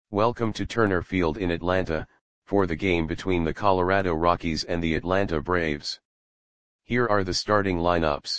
Welcome to Turner Field in Atlanta, for the game between the Colorado Rockies and the Atlanta Braves. Here are the starting lineups.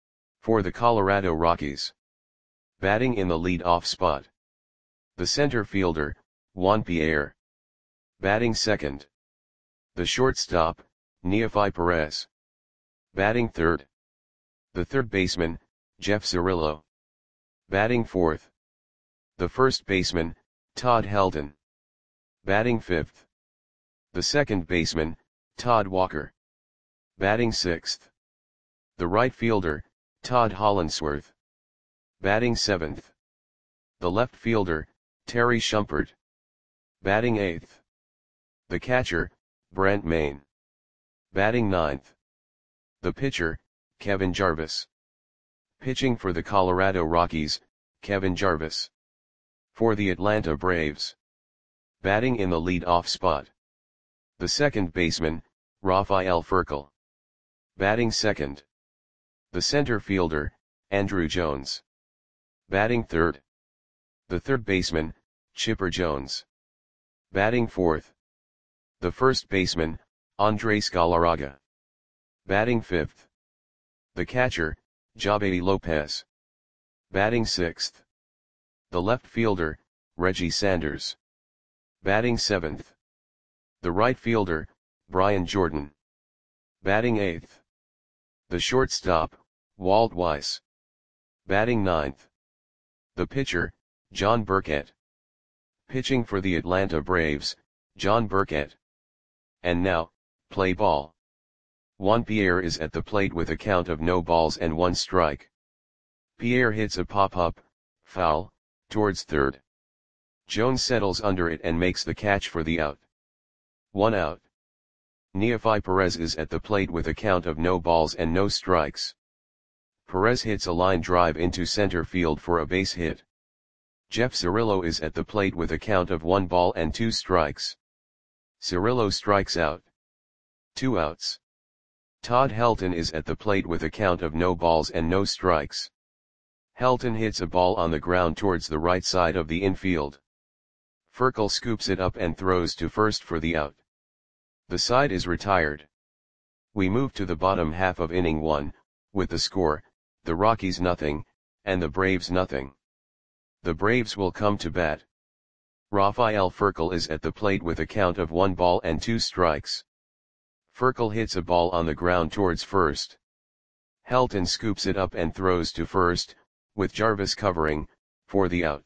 For the Colorado Rockies. Batting in the lead-off spot. The center fielder, Juan Pierre. Batting second. The shortstop, Neofi Perez. Batting third. The third baseman, Jeff Cirillo. Batting fourth. The first baseman, Todd Helton. Batting fifth. The second baseman, Todd Walker. Batting sixth. The right fielder, Todd Hollandsworth. Batting seventh. The left fielder, Terry Shumpert. Batting eighth. The catcher, Brent Mayne. Batting ninth. The pitcher, Kevin Jarvis. Pitching for the Colorado Rockies, Kevin Jarvis. For the Atlanta Braves. Batting in the lead-off spot. The second baseman, Rafael Furcal. Batting second. The center fielder, Andruw Jones. Batting third. The third baseman, Chipper Jones. Batting fourth. The first baseman, Andres Galarraga. Batting fifth. The catcher, Javy Lopez. Batting sixth. The left fielder, Reggie Sanders. Batting seventh. The right fielder, Brian Jordan. Batting eighth. The shortstop, Walt Weiss. Batting ninth. The pitcher, John Burkett. Pitching for the Atlanta Braves, John Burkett. And now, play ball. Juan Pierre is at the plate with a count of no balls and 1 strike. Pierre hits a pop-up, foul, towards third. Jones settles under it and makes the catch for the out. 1 out. Neofi Perez is at the plate with a count of no balls and no strikes. Perez hits a line drive into center field for a base hit. Jeff Cirillo is at the plate with a count of 1 ball and 2 strikes. Cirillo strikes out. 2 outs. Todd Helton is at the plate with a count of no balls and no strikes. Helton hits a ball on the ground towards the right side of the infield. Furcal scoops it up and throws to first for the out. The side is retired. We move to the bottom half of inning 1, with the score, the Rockies nothing, and the Braves nothing. The Braves will come to bat. Rafael Furcal is at the plate with a count of 1 ball and 2 strikes. Furcal hits a ball on the ground towards first. Helton scoops it up and throws to first, with Jarvis covering, for the out.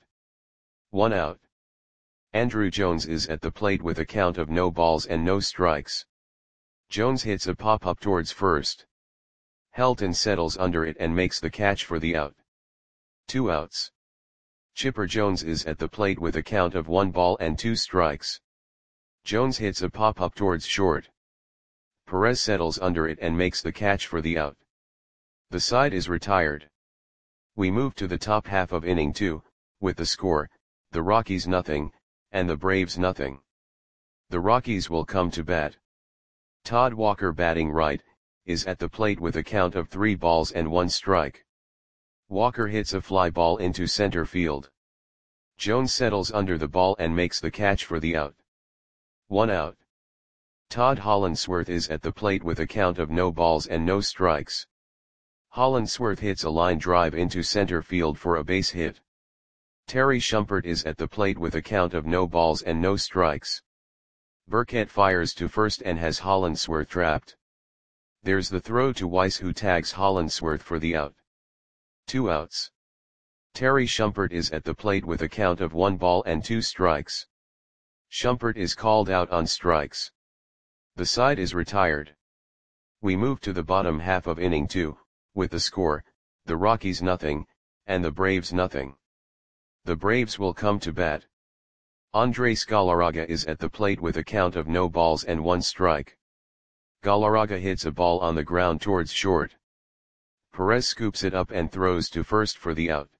1 out. Andruw Jones is at the plate with a count of no balls and no strikes. Jones hits a pop-up towards first. Helton settles under it and makes the catch for the out. 2 outs. Chipper Jones is at the plate with a count of 1 ball and 2 strikes. Jones hits a pop-up towards short. Perez settles under it and makes the catch for the out. The side is retired. We move to the top half of inning 2, with the score, the Rockies nothing, and the Braves nothing. The Rockies will come to bat. Todd Walker batting right, is at the plate with a count of 3 balls and 1 strike. Walker hits a fly ball into center field. Jones settles under the ball and makes the catch for the out. 1 out. Todd Hollandsworth is at the plate with a count of no balls and no strikes. Hollandsworth hits a line drive into center field for a base hit. Terry Shumpert is at the plate with a count of no balls and no strikes. Burkett fires to first and has Hollandsworth trapped. There's the throw to Weiss, who tags Hollandsworth for the out. 2 outs. Terry Shumpert is at the plate with a count of 1 ball and 2 strikes. Shumpert is called out on strikes. The side is retired. We move to the bottom half of inning 2, with the score, the Rockies nothing, and the Braves nothing. The Braves will come to bat. Andres Galarraga is at the plate with a count of no balls and 1 strike. Galarraga hits a ball on the ground towards short. Perez scoops it up and throws to first for the out.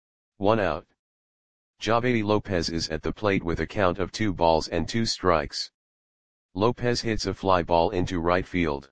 1 out. Javy Lopez is at the plate with a count of 2 balls and 2 strikes. Lopez hits a fly ball into right field.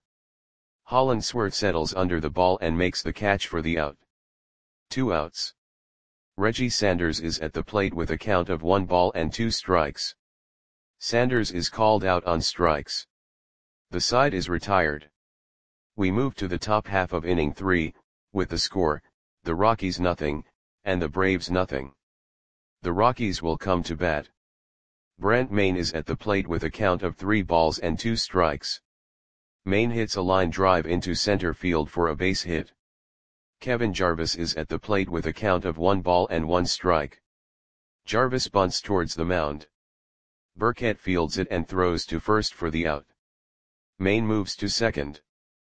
Hollandsworth settles under the ball and makes the catch for the out. 2 outs. Reggie Sanders is at the plate with a count of 1 ball and 2 strikes. Sanders is called out on strikes. The side is retired. We move to the top half of inning 3, with the score, the Rockies nothing, and the Braves nothing. The Rockies will come to bat. Brant Maine is at the plate with a count of 3 balls and 2 strikes. Maine hits a line drive into center field for a base hit. Kevin Jarvis is at the plate with a count of 1 ball and 1 strike. Jarvis bunts towards the mound. Burkett fields it and throws to first for the out. Maine moves to second.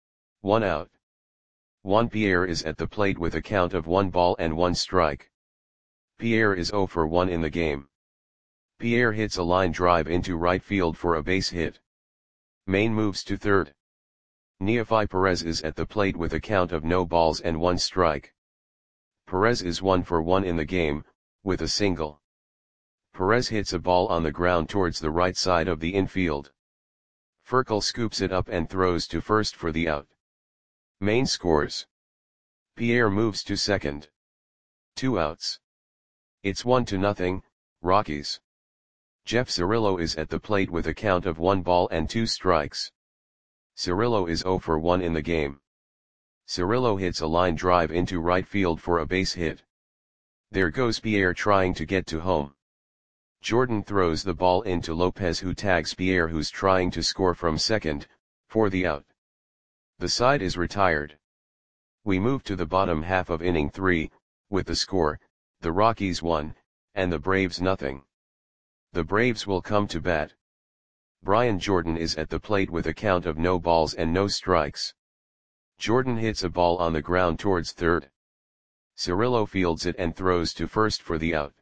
1 out. Juan Pierre is at the plate with a count of 1 ball and 1 strike. Pierre is 0 for 1 in the game. Pierre hits a line drive into right field for a base hit. Maine moves to third. Neefi Perez is at the plate with a count of no balls and 1 strike. Perez is 1 for 1 in the game, with a single. Perez hits a ball on the ground towards the right side of the infield. Furcal scoops it up and throws to first for the out. Maine scores. Pierre moves to second. 2 outs. It's 1-0, Rockies. Jeff Cirillo is at the plate with a count of 1 ball and 2 strikes. Cirillo is 0 for 1 in the game. Cirillo hits a line drive into right field for a base hit. There goes Pierre trying to get to home. Jordan throws the ball into Lopez, who tags Pierre, who's trying to score from second, for the out. The side is retired. We move to the bottom half of inning 3, with the score, the Rockies 1, and the Braves nothing. The Braves will come to bat. Brian Jordan is at the plate with a count of no balls and no strikes. Jordan hits a ball on the ground towards third. Cirillo fields it and throws to first for the out.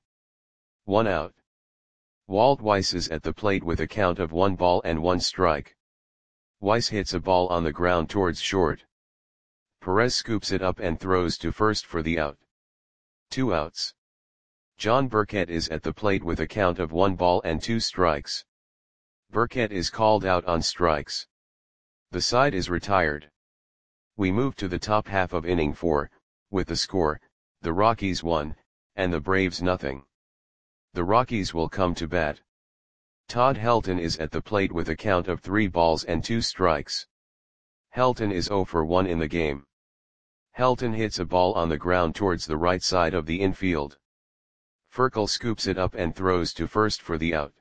1 out. Walt Weiss is at the plate with a count of 1 ball and 1 strike. Weiss hits a ball on the ground towards short. Perez scoops it up and throws to first for the out. 2 outs. John Burkett is at the plate with a count of 1 ball and 2 strikes. Burkett is called out on strikes. The side is retired. We move to the top half of inning 4, with the score, the Rockies 1, and the Braves nothing. The Rockies will come to bat. Todd Helton is at the plate with a count of 3 balls and 2 strikes. Helton is 0 for 1 in the game. Helton hits a ball on the ground towards the right side of the infield. Furcal scoops it up and throws to first for the out.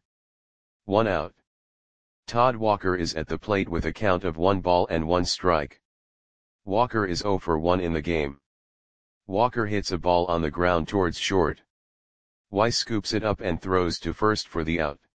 1 out. Todd Walker is at the plate with a count of 1 ball and 1 strike. Walker is 0 for 1 in the game. Walker hits a ball on the ground towards short. Weiss scoops it up and throws to first for the out.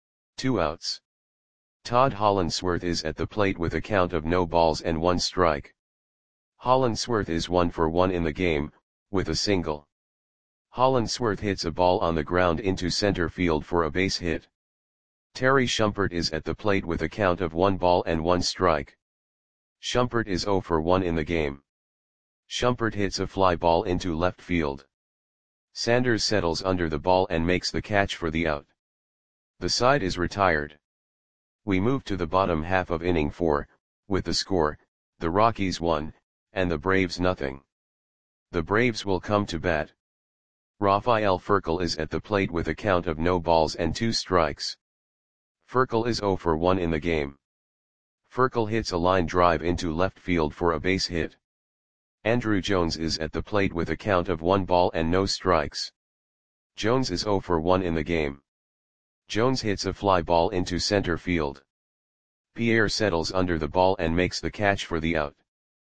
2 outs. Todd Hollandsworth is at the plate with a count of no balls and 1 strike. Hollandsworth is 1 for 1 in the game, with a single. Hollandsworth hits a ball on the ground into center field for a base hit. Terry Shumpert is at the plate with a count of 1 ball and 1 strike. Shumpert is 0 for 1 in the game. Shumpert hits a fly ball into left field. Sanders settles under the ball and makes the catch for the out. The side is retired. We move to the bottom half of inning 4, with the score, the Rockies 1, and the Braves nothing. The Braves will come to bat. Rafael Furcal is at the plate with a count of no balls and 2 strikes. Furcal is 0 for 1 in the game. Furcal hits a line drive into left field for a base hit. Andrew Jones is at the plate with a count of 1 ball and no strikes. Jones is 0 for 1 in the game. Jones hits a fly ball into center field. Pierre settles under the ball and makes the catch for the out.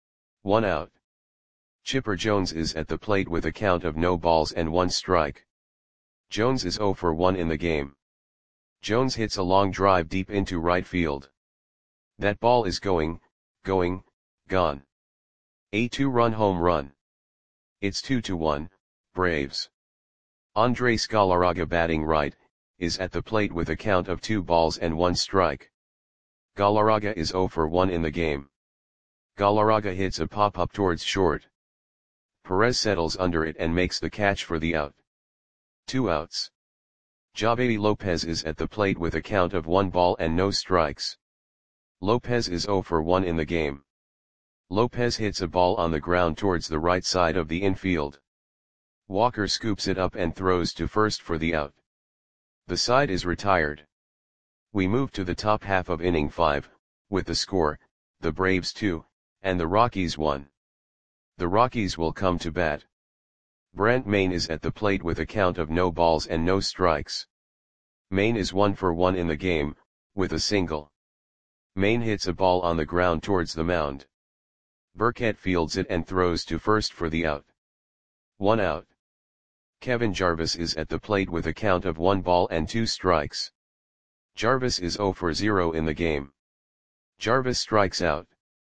1 out. Chipper Jones is at the plate with a count of no balls and 1 strike. Jones is 0 for 1 in the game. Jones hits a long drive deep into right field. That ball is gone. A 2-run home run. It's 2-1, Braves. Andres Galarraga, batting right, is at the plate with a count of 2 balls and 1 strike. Galarraga is 0 for 1 in the game. Galarraga hits a pop-up towards short. Perez settles under it and makes the catch for the out. 2 outs. Javier Lopez is at the plate with a count of 1 ball and no strikes. Lopez is 0 for 1 in the game. Lopez hits a ball on the ground towards the right side of the infield. Walker scoops it up and throws to first for the out. The side is retired. We move to the top half of inning 5, with the score, the Braves 2, and the Rockies 1. The Rockies will come to bat. Brant Maine is at the plate with a count of no balls and no strikes. Maine is 1 for 1 in the game, with a single. Maine hits a ball on the ground towards the mound. Burkett fields it and throws to first for the out. 1 out. Kevin Jarvis is at the plate with a count of 1 ball and 2 strikes. Jarvis is 0 for 0 in the game. Jarvis strikes out.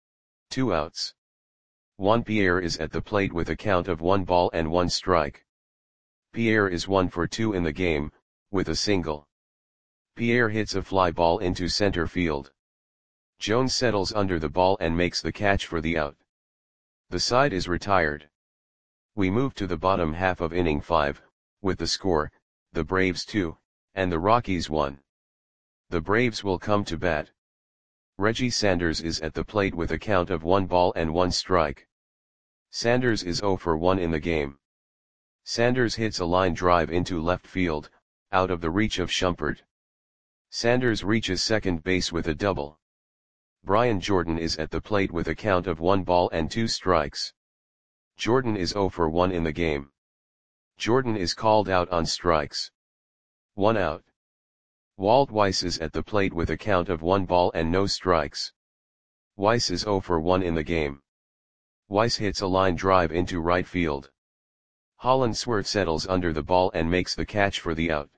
2 outs. Juan Pierre is at the plate with a count of 1 ball and 1 strike. Pierre is 1 for 2 in the game, with a single. Pierre hits a fly ball into center field. Jones settles under the ball and makes the catch for the out. The side is retired. We move to the bottom half of inning 5, with the score, the Braves 2, and the Rockies 1. The Braves will come to bat. Reggie Sanders is at the plate with a count of 1 ball and 1 strike. Sanders is 0 for 1 in the game. Sanders hits a line drive into left field, out of the reach of Shumpert. Sanders reaches second base with a double. Brian Jordan is at the plate with a count of 1 ball and 2 strikes. Jordan is 0 for 1 in the game. Jordan is called out on strikes. 1 out. Walt Weiss is at the plate with a count of 1 ball and no strikes. Weiss is 0 for 1 in the game. Weiss hits a line drive into right field. Hollandsworth settles under the ball and makes the catch for the out.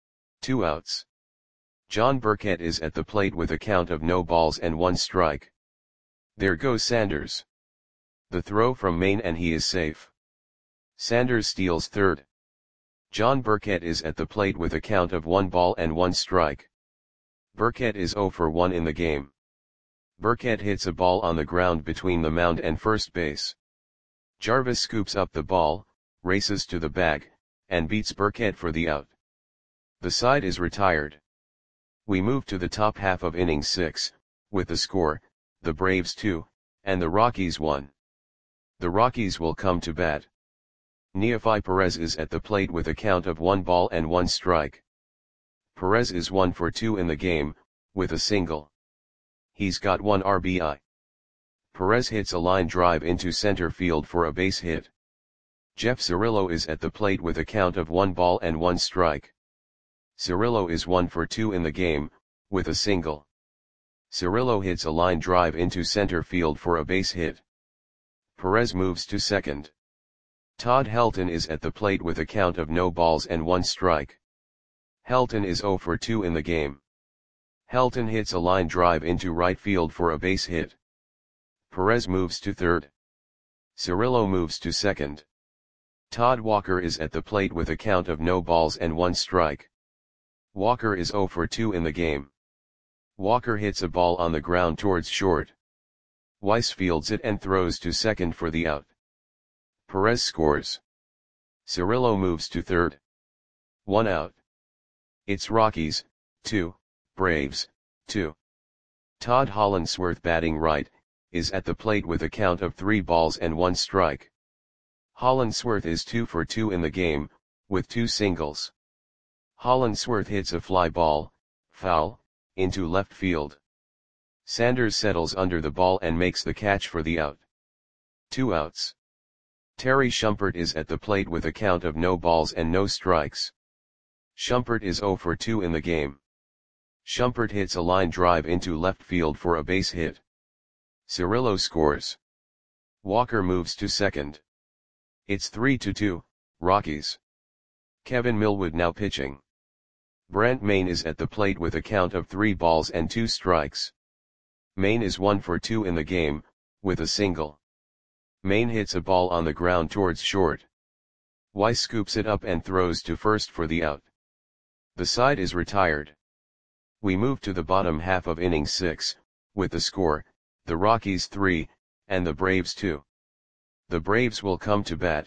2 outs. John Burkett is at the plate with a count of no balls and 1 strike. There goes Sanders. The throw from Maine and he is safe. Sanders steals third. John Burkett is at the plate with a count of 1 ball and 1 strike. Burkett is 0 for 1 in the game. Burkett hits a ball on the ground between the mound and first base. Jarvis scoops up the ball, races to the bag, and beats Burkett for the out. The side is retired. We move to the top half of inning 6, with the score, the Braves 2, and the Rockies 1. The Rockies will come to bat. Neefi Perez is at the plate with a count of 1 ball and 1 strike. Perez is 1 for 2 in the game, with a single. He's got 1 RBI. Perez hits a line drive into center field for a base hit. Jeff Cirillo is at the plate with a count of 1 ball and 1 strike. Cirillo is 1 for 2 in the game, with a single. Cirillo hits a line drive into center field for a base hit. Perez moves to second. Todd Helton is at the plate with a count of no balls and 1 strike. Helton is 0 for 2 in the game. Helton hits a line drive into right field for a base hit. Perez moves to third. Cirillo moves to second. Todd Walker is at the plate with a count of no balls and 1 strike. Walker is 0 for 2 in the game. Walker hits a ball on the ground towards short. Weiss fields it and throws to second for the out. Perez scores. Cirillo moves to third. 1 out. It's Rockies, 2, Braves, 2. Todd Hollandsworth batting right, is at the plate with a count of 3 balls and 1 strike. Hollandsworth is 2 for 2 in the game, with 2 singles. Hollandsworth hits a fly ball, foul, into left field. Sanders settles under the ball and makes the catch for the out. 2 outs. Terry Shumpert is at the plate with a count of no balls and no strikes. Shumpert is 0 for 2 in the game. Shumpert hits a line drive into left field for a base hit. Cirillo scores. Walker moves to second. It's 3-2, Rockies. Kevin Millwood now pitching. Brant Maine is at the plate with a count of 3 balls and 2 strikes. Maine is 1 for 2 in the game, with a single. Maine hits a ball on the ground towards short. Weiss scoops it up and throws to first for the out. The side is retired. We move to the bottom half of inning 6, with the score, the Rockies 3, and the Braves 2. The Braves will come to bat.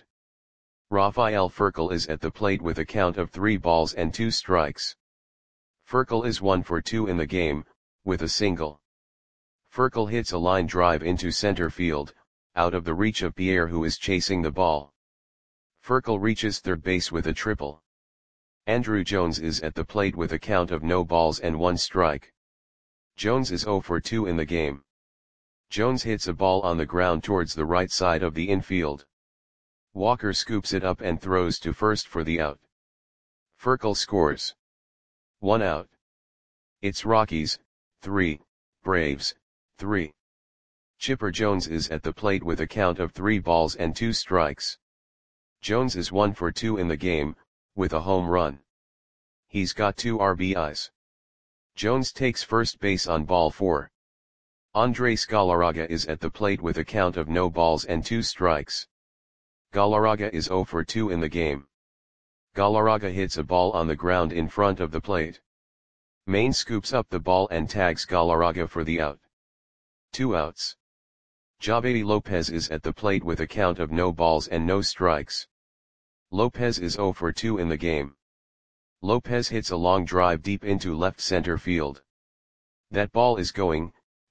Rafael Furcal is at the plate with a count of 3 balls and 2 strikes. Furcal is 1 for 2 in the game, with a single. Furcal hits a line drive into center field, out of the reach of Pierre who is chasing the ball. Furcal reaches third base with a triple. Andrew Jones is at the plate with a count of no balls and 1 strike. Jones is 0 for 2 in the game. Jones hits a ball on the ground towards the right side of the infield. Walker scoops it up and throws to first for the out. Furcal scores. 1 out. It's Rockies, 3, Braves, 3. Chipper Jones is at the plate with a count of 3 balls and 2 strikes. Jones is 1 for 2 in the game, with a home run. He's got 2 RBIs. Jones takes first base on ball 4. Andres Galarraga is at the plate with a count of no balls and 2 strikes. Galarraga is 0 for 2 in the game. Galarraga hits a ball on the ground in front of the plate. Maine scoops up the ball and tags Galarraga for the out. 2 outs. Javedi Lopez is at the plate with a count of no balls and no strikes. Lopez is 0 for 2 in the game. Lopez hits a long drive deep into left center field. That ball is gone.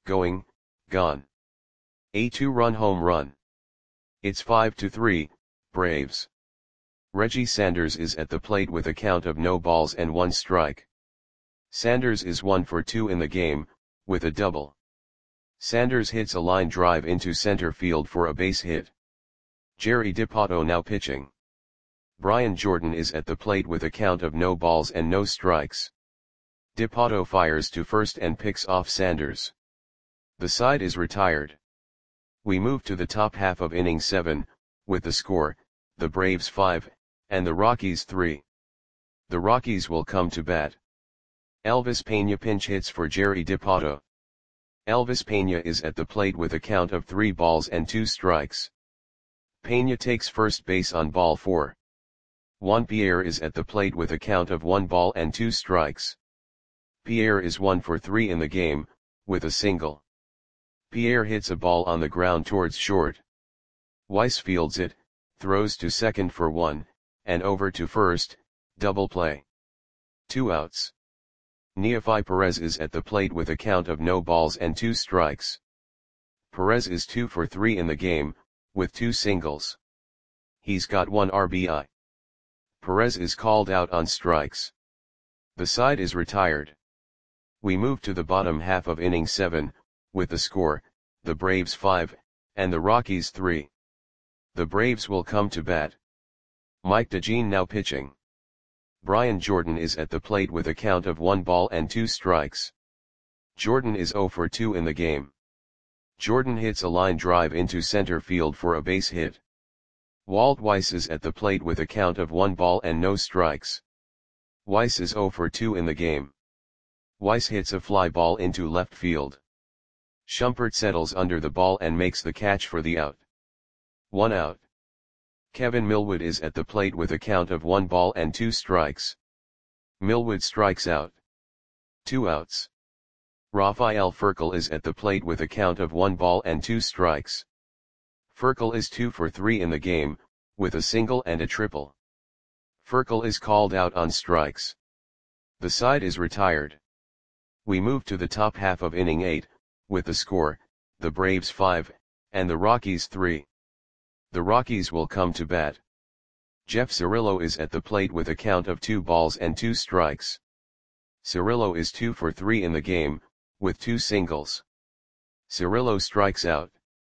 A 2-run home run. It's 5-3, Braves. Reggie Sanders is at the plate with a count of no balls and 1 strike. Sanders is 1 for 2 in the game, with a double. Sanders hits a line drive into center field for a base hit. Jerry Dipoto now pitching. Brian Jordan is at the plate with a count of no balls and no strikes. Dipoto fires to first and picks off Sanders. The side is retired. We move to the top half of inning 7, with the score, the Braves 5, and the Rockies 3. The Rockies will come to bat. Elvis Pena pinch hits for Jerry Dipoto. Elvis Pena is at the plate with a count of 3 balls and 2 strikes. Pena takes first base on ball 4. Juan Pierre is at the plate with a count of 1 ball and 2 strikes. Pierre is 1 for 3 in the game, with a single. Pierre hits a ball on the ground towards short. Weiss fields it, throws to second for 1, and over to first, double play. 2 outs. Neefi Perez is at the plate with a count of no balls and 2 strikes. Perez is 2 for 3 in the game, with 2 singles. He's got 1 RBI. Perez is called out on strikes. The side is retired. We move to the bottom half of inning 7, with the score, the Braves 5, and the Rockies 3. The Braves will come to bat. Mike DeJean now pitching. Brian Jordan is at the plate with a count of 1 ball and 2 strikes. Jordan is 0 for 2 in the game. Jordan hits a line drive into center field for a base hit. Walt Weiss is at the plate with a count of 1 ball and no strikes. Weiss is 0 for 2 in the game. Weiss hits a fly ball into left field. Shumpert settles under the ball and makes the catch for the out. 1 out. Kevin Millwood is at the plate with a count of 1 ball and 2 strikes. Millwood strikes out. 2 outs. Rafael Furcal is at the plate with a count of 1 ball and 2 strikes. Furcal is 2 for 3 in the game, with a single and a triple. Furcal is called out on strikes. The side is retired. We move to the top half of inning 8, with the score, the Braves 5, and the Rockies 3. The Rockies will come to bat. Jeff Cirillo is at the plate with a count of 2 balls and 2 strikes. Cirillo is 2 for 3 in the game, with 2 singles. Cirillo strikes out.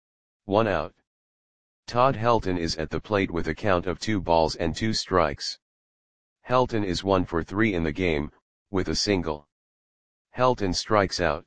1 out. Todd Helton is at the plate with a count of 2 balls and 2 strikes. Helton is 1 for 3 in the game, with a single. Helton strikes out.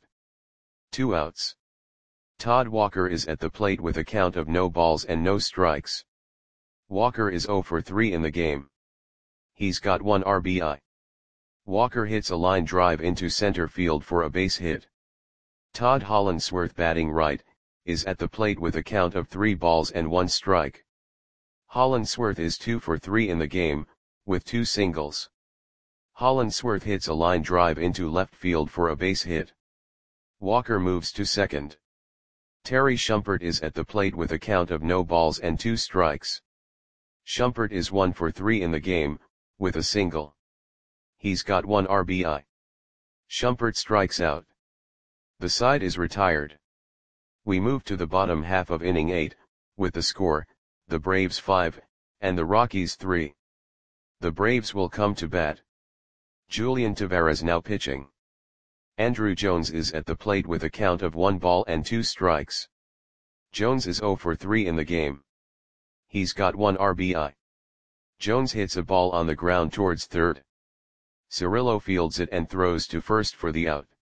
2 outs. Todd Walker is at the plate with a count of no balls and no strikes. Walker is 0 for 3 in the game. He's got 1 RBI. Walker hits a line drive into center field for a base hit. Todd Hollandsworth, batting right, is at the plate with a count of 3 balls and 1 strike. Hollandsworth is 2 for 3 in the game, with 2 singles. Hollandsworth hits a line drive into left field for a base hit. Walker moves to second. Terry Shumpert is at the plate with a count of no balls and 2 strikes. Shumpert is 1 for 3 in the game, with a single. He's got 1 RBI. Shumpert strikes out. The side is retired. We move to the bottom half of inning 8, with the score, the Braves 5, and the Rockies 3. The Braves will come to bat. Julian Taveras now pitching. Andruw Jones is at the plate with a count of 1 ball and 2 strikes. Jones is 0 for 3 in the game. He's got 1 RBI. Jones hits a ball on the ground towards third. Cirillo fields it and throws to first for the out.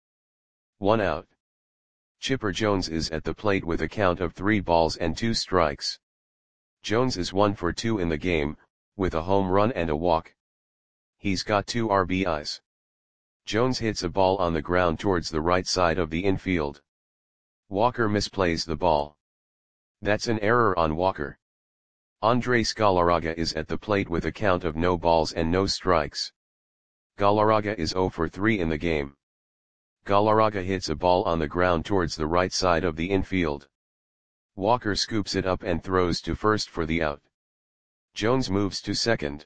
1 out. Chipper Jones is at the plate with a count of 3 balls and 2 strikes. Jones is 1 for 2 in the game, with a home run and a walk. He's got 2 RBIs. Jones hits a ball on the ground towards the right side of the infield. Walker misplays the ball. That's an error on Walker. Andres Galarraga is at the plate with a count of no balls and no strikes. Galarraga is 0 for 3 in the game. Galarraga hits a ball on the ground towards the right side of the infield. Walker scoops it up and throws to first for the out. Jones moves to second.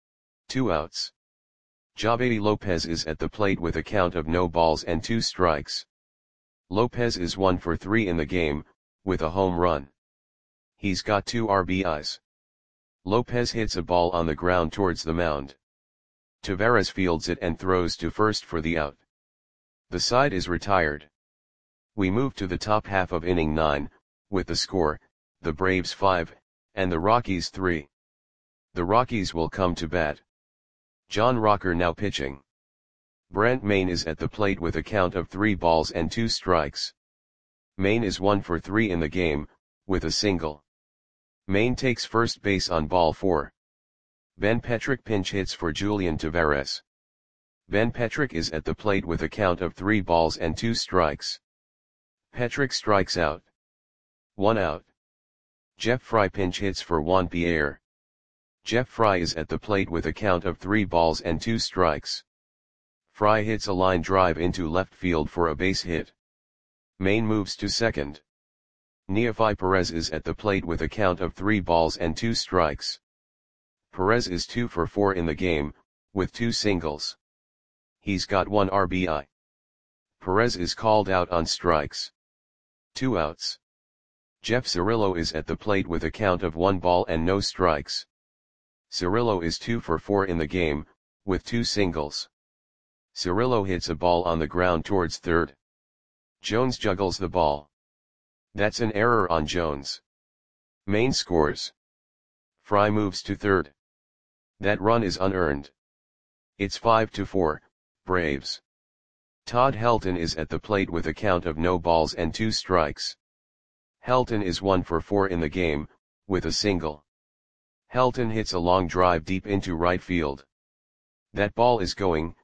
2 outs. Javedi Lopez is at the plate with a count of no balls and 2 strikes. Lopez is 1 for 3 in the game, with a home run. He's got 2 RBIs. Lopez hits a ball on the ground towards the mound. Taveras fields it and throws to first for the out. The side is retired. We move to the top half of inning 9, with the score, the Braves 5, and the Rockies 3. The Rockies will come to bat. John Rocker now pitching. Brent Mayne is at the plate with a count of 3 balls and 2 strikes. Mayne is 1 for 3 in the game, with a single. Mayne takes first base on ball 4. Ben Petrick pinch hits for Julian Taveras. Ben Petrick is at the plate with a count of 3 balls and 2 strikes. Petrick strikes out. 1 out. Jeff Fry pinch hits for Juan Pierre. Jeff Fry is at the plate with a count of 3 balls and 2 strikes. Fry hits a line drive into left field for a base hit. Mayne moves to second. Neofi Perez is at the plate with a count of 3 balls and 2 strikes. Perez is 2 for 4 in the game, with 2 singles. He's got 1 RBI. Perez is called out on strikes. 2 outs. Jeff Cirillo is at the plate with a count of 1 ball and no strikes. Cirillo is 2 for 4 in the game, with 2 singles. Cirillo hits a ball on the ground towards third. Jones juggles the ball. That's an error on Jones. Mayne scores. Fry moves to third. That run is unearned. It's 5-4, Braves. Todd Helton is at the plate with a count of no balls and 2 strikes. Helton is 1 for 4 in the game, with a single. Helton hits a long drive deep into right field. That ball is gone.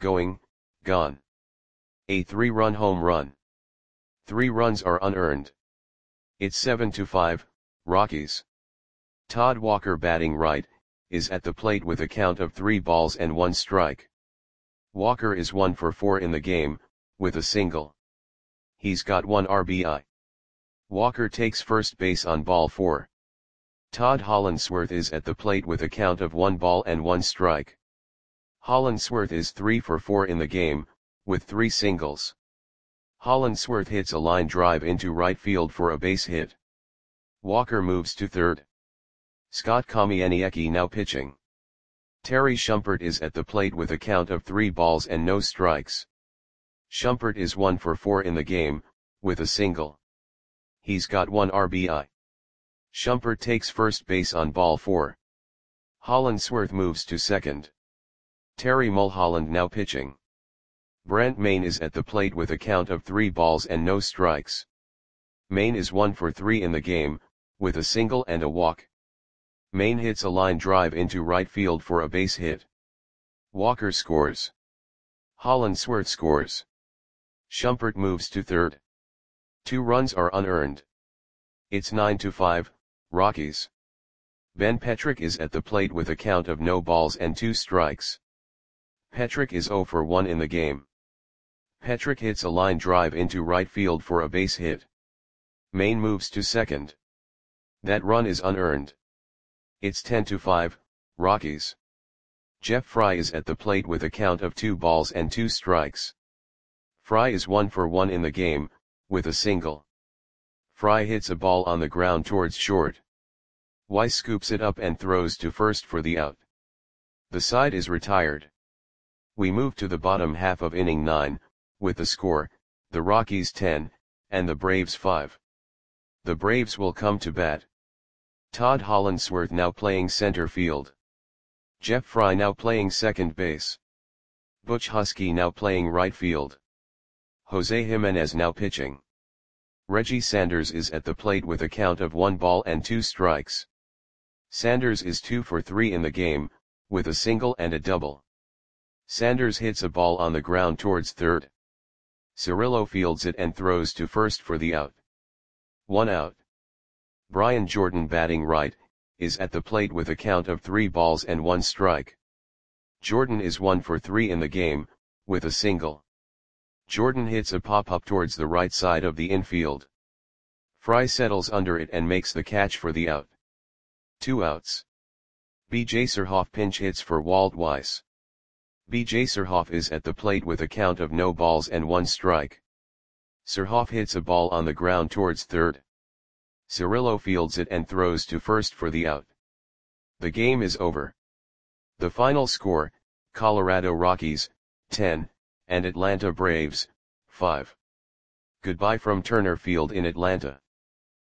A 3-run home run. 3 runs are unearned. It's 7-5, Rockies. Todd Walker batting right, is at the plate with a count of 3 balls and 1 strike. Walker is 1 for 4 in the game, with a single. He's got 1 RBI. Walker takes first base on ball 4. Todd Hollandsworth is at the plate with a count of 1 ball and 1 strike. Hollandsworth is 3 for 4 in the game, with 3 singles. Hollandsworth hits a line drive into right field for a base hit. Walker moves to third. Scott Kamieniecki now pitching. Terry Shumpert is at the plate with a count of 3 balls and no strikes. Shumpert is 1 for 4 in the game, with a single. He's got 1 RBI. Shumpert takes first base on ball 4. Hollandsworth moves to second. Terry Mulholland now pitching. Brent Mayne is at the plate with a count of 3 balls and no strikes. Mayne is 1 for 3 in the game, with a single and a walk. Mayne hits a line drive into right field for a base hit. Walker scores. Hollandsworth scores. Shumpert moves to third. 2 runs are unearned. It's 9-5, Rockies. Ben Petrick is at the plate with a count of no balls and 2 strikes. Petrick is 0 for 1 in the game. Petrick hits a line drive into right field for a base hit. Mayne moves to second. That run is unearned. It's 10-5, Rockies. Jeff Fry is at the plate with a count of 2 balls and 2 strikes. Fry is 1 for 1 in the game, with a single. Fry hits a ball on the ground towards short. Weiss scoops it up and throws to first for the out. The side is retired. We move to the bottom half of inning 9, with the score, the Rockies 10, and the Braves 5. The Braves will come to bat. Todd Hollandsworth now playing center field. Jeff Fry now playing second base. Butch Husky now playing right field. Jose Jimenez now pitching. Reggie Sanders is at the plate with a count of 1 ball and 2 strikes. Sanders is 2 for 3 in the game, with a single and a double. Sanders hits a ball on the ground towards third. Cirillo fields it and throws to first for the out. 1 out. Brian Jordan batting right, is at the plate with a count of 3 balls and 1 strike. Jordan is 1 for 3 in the game, with a single. Jordan hits a pop-up towards the right side of the infield. Fry settles under it and makes the catch for the out. 2 outs. B.J. Surhoff pinch hits for Walt Weiss. B.J. Surhoff is at the plate with a count of no balls and 1 strike. Surhoff hits a ball on the ground towards third. Cirillo fields it and throws to first for the out. The game is over. The final score, Colorado Rockies, 10, and Atlanta Braves, 5. Goodbye from Turner Field in Atlanta.